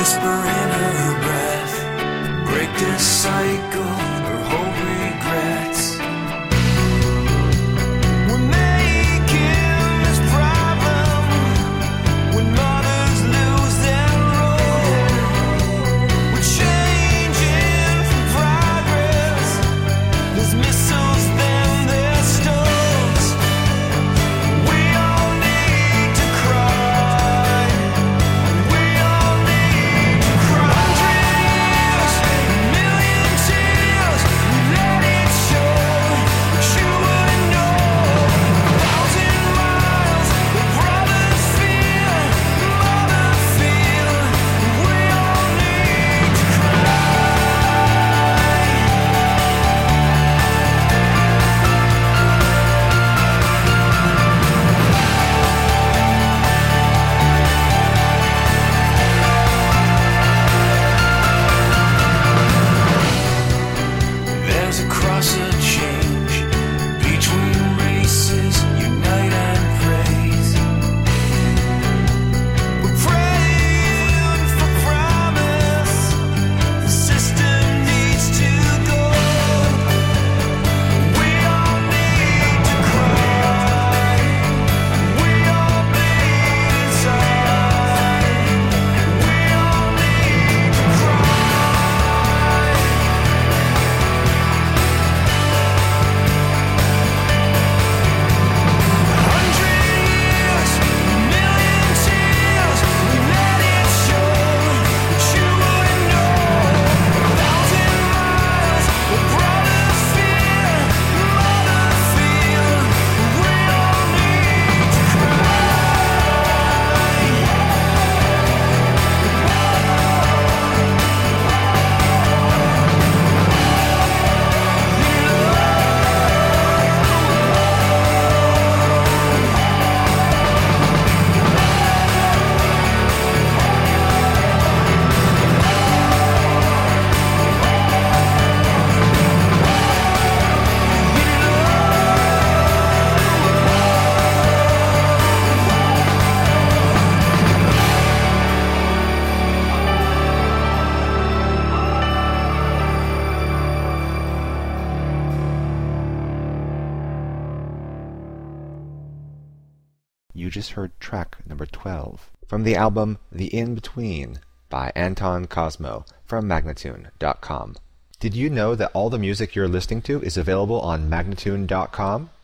whisper in her breath, break this cycle, her whole regrets. We're making this problem when mothers lose their role. We're changing from progress. There's missiles, then there's stones. We all need to cry. We all need to cry. 100 years, a million tears. We let it show. But you wouldn't know. 1,000 miles, the brothers feel, mother feel. We all need to cry. There's a cross of change between races, unite and praise. We're praying for promise. The system needs to go. We all need to cry. We all bleed inside. We all need to cry. 100 years, a million tears. We let it show, but you wouldn't know. 1,000 miles, the brothers feel, mother feel. We all need to cry. You just heard track number 12 from the album The In-Between by Anton Cosmo from Magnatune.com. Did you know that all the music you're listening to is available on Magnatune.com?